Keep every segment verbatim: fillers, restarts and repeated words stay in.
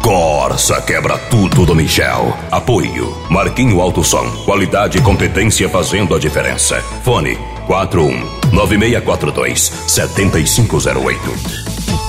Corsa quebra tudo do Michel. Apoio Marquinho Alto Som. Qualidade e competência fazendo a diferença. Fone quatro um nove seis quatro dois sete cinco zero oito.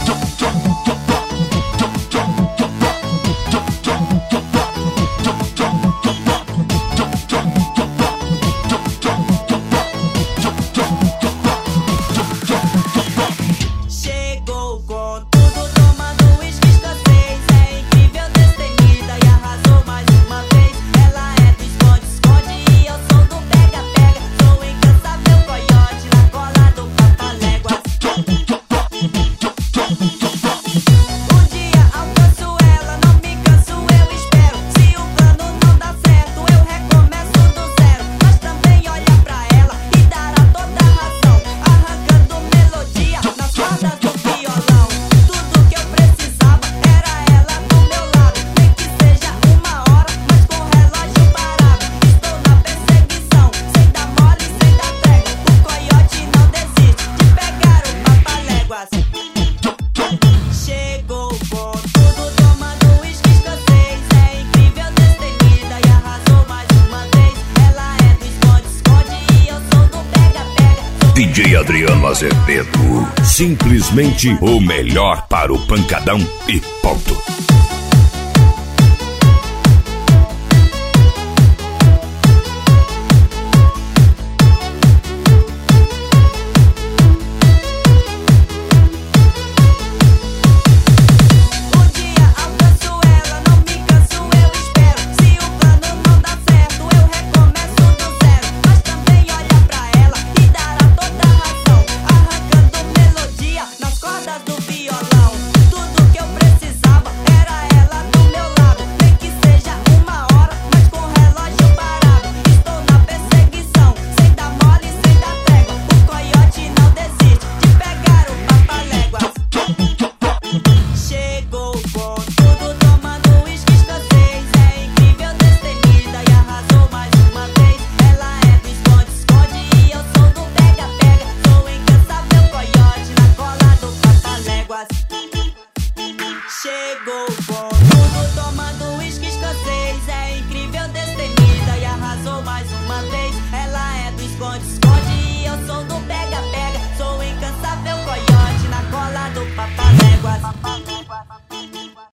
D J Adriano Azevedo, simplesmente o melhor para o pancadão e ponto.